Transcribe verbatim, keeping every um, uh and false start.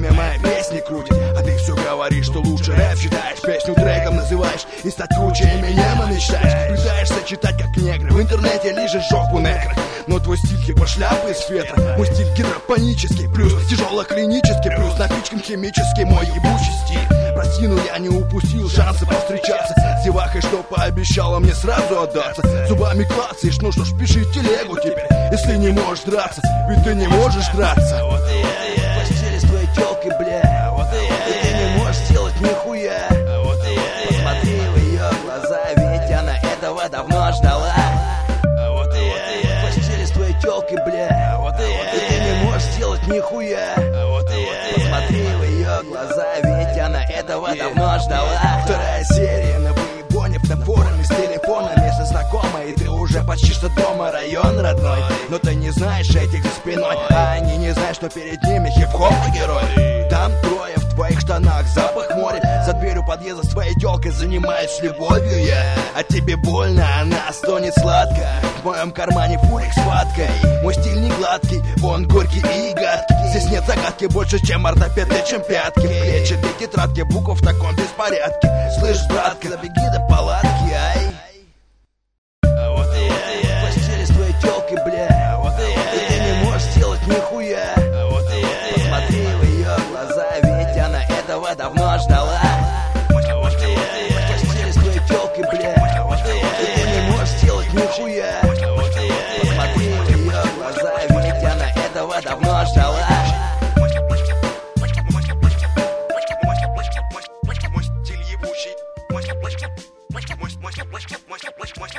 время мои песни крутит, а ты все говоришь, что лучше рэп читаешь, песню треком называешь и стать круче Эминема мечтаешь. Пытаешься читать как негры, в интернете лижешь жопу негры, но твой стиль типа шляпы из фетра. Мой стиль гидропонический, плюс тяжело-клинический, плюс напичкан химический мой ебучий стиль. Прости, но я не упустил шансы повстречаться с девахой, что пообещала мне сразу отдаться. Зубами клацаешь, ну что ж, пиши телегу теперь, если не можешь драться, ведь ты не можешь драться. Вот и я, в постели с твоей тёлкой, бля. Вот и я, и ты не можешь сделать нихуя. Вот и я, посмотри в ее глаза, ведь она этого давно ждала. Вот и я, в постели с твоей тёлкой, бля. Вот и я, и ты не можешь сделать нихуя. Вот и я, посмотри в ее глаза, ведь она этого давно ждала. Вторая серия на выебоне на форуме с телефона, место знакомое, и ты уже почти что дома, район родной. Но ты не знаешь этих за спиной, а они не знают, что перед ними хип-хоп герой. Там трое в твоих штанах, запах моря, за дверью подъезда с твоей тёлкой занимаюсь любовью я. А тебе больно, она стонет сладко, в моем кармане фурик с ваткой. Мой стиль не гладкий, он горький и гадкий. Здесь нет загадки больше, чем ортопеды, чем пятки. В клетчатой тетрадке букв в таком беспорядке. Слышь, братка, забеги до палатки, ай. Вот и я, в постели с твоей тёлкой, бля. Вот и я, и ты не можешь сделать нихуя. Вот и я, посмотри в ее глаза, ведь она этого давно ждала. Вот и я, в постели с твоей тёлкой, бля. Вот и я, и ты не можешь сделать нихуя. Вот и я, посмотри в ее глаза, ведь она этого давно ждала. Мой стиль ебучий, мой, мой, мой, мой, мой, мой, мой, мой, мой, мой, мой,